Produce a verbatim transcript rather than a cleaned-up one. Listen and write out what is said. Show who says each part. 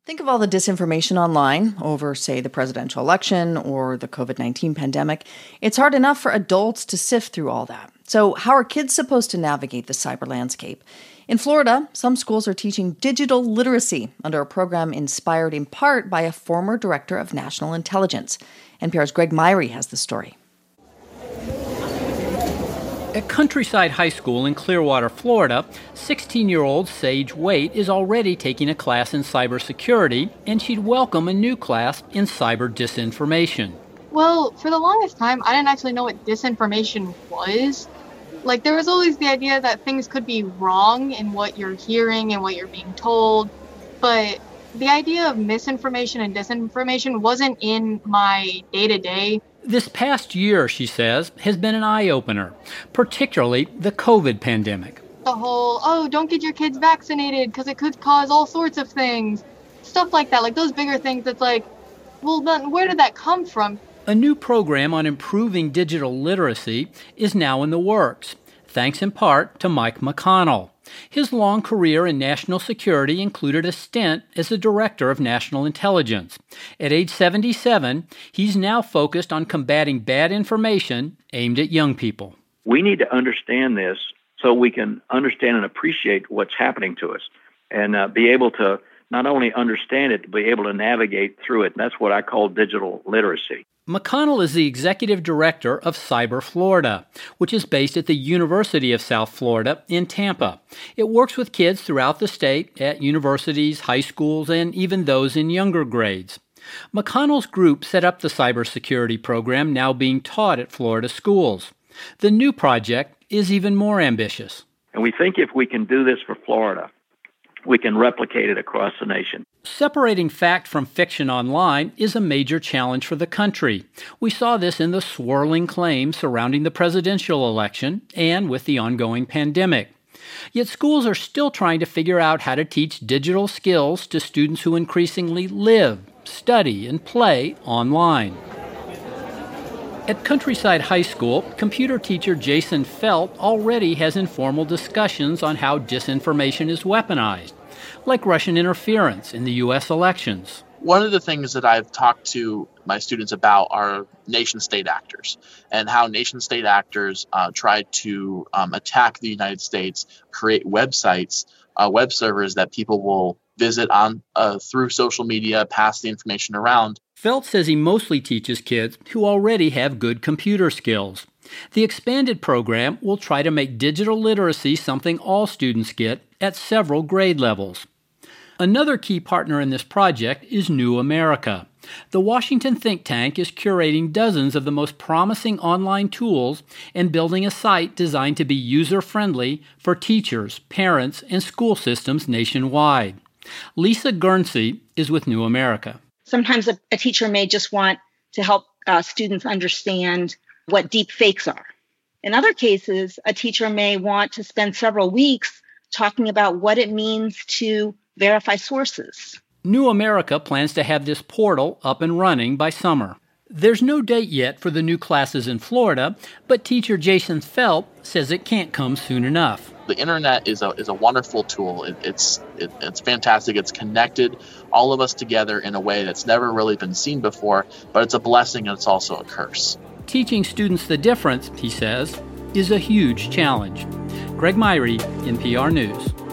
Speaker 1: Think of all the disinformation online over, say, the presidential election or the covid nineteen pandemic. It's hard enough for adults to sift through all that. So how are kids supposed to navigate the cyber landscape? In Florida, some schools are teaching digital literacy under a program inspired in part by a former director of national intelligence. N P R's Greg Myrie has the story.
Speaker 2: At Countryside High School in Clearwater, Florida, sixteen-year-old Sage Waite is already taking a class in cybersecurity, and she'd welcome a new class in cyber disinformation.
Speaker 3: Well, for the longest time, I didn't actually know what disinformation was. Like, there was always the idea that things could be wrong in what you're hearing and what you're being told, but the idea of misinformation and disinformation wasn't in my day-to-day.
Speaker 2: This past year, she says, has been an eye-opener, particularly the COVID pandemic.
Speaker 3: The whole, oh, don't get your kids vaccinated because it could cause all sorts of things. Stuff like that, like those bigger things that's like, well, then where did that come from?
Speaker 2: A new program on improving digital literacy is now in the works, thanks in part to Mike McConnell. His long career in national security included a stint as the director of national intelligence. At age seventy-seven, he's now focused on combating bad information aimed at young people.
Speaker 4: We need to understand this so we can understand and appreciate what's happening to us and uh, be able to not only understand it, but be able to navigate through it. That's what I call digital literacy.
Speaker 2: McConnell is the executive director of Cyber Florida, which is based at the University of South Florida in Tampa. It works with kids throughout the state at universities, high schools, and even those in younger grades. McConnell's group set up the cybersecurity program now being taught at Florida schools. The new project is even more ambitious.
Speaker 4: And we think if we can do this for Florida, we can replicate it across the nation.
Speaker 2: Separating fact from fiction online is a major challenge for the country. We saw this in the swirling claims surrounding the presidential election and with the ongoing pandemic. Yet schools are still trying to figure out how to teach digital skills to students who increasingly live, study, and play online. At Countryside High School, computer teacher Jason Felt already has informal discussions on how disinformation is weaponized, like Russian interference in the U S elections.
Speaker 5: One of the things that I've talked to my students about are nation-state actors and how nation-state actors uh, try to um, attack the United States, create websites, uh, web servers that people will visit on uh, through social media, pass the information around.
Speaker 2: Felt says he mostly teaches kids who already have good computer skills. The expanded program will try to make digital literacy something all students get at several grade levels. Another key partner in this project is New America. The Washington think tank is curating dozens of the most promising online tools and building a site designed to be user-friendly for teachers, parents, and school systems nationwide. Lisa Guernsey is with New America.
Speaker 6: Sometimes a, a teacher may just want to help uh, students understand what deep fakes are. In other cases, a teacher may want to spend several weeks talking about what it means to verify sources.
Speaker 2: New America plans to have this portal up and running by summer. There's no date yet for the new classes in Florida, but teacher Jason Felt says it can't come soon enough.
Speaker 5: The internet is a is a wonderful tool. It, it's it, it's fantastic. It's connected all of us together in a way that's never really been seen before, but it's a blessing and it's also a curse.
Speaker 2: Teaching students the difference, he says, is a huge challenge. Greg Myrie, N P R News.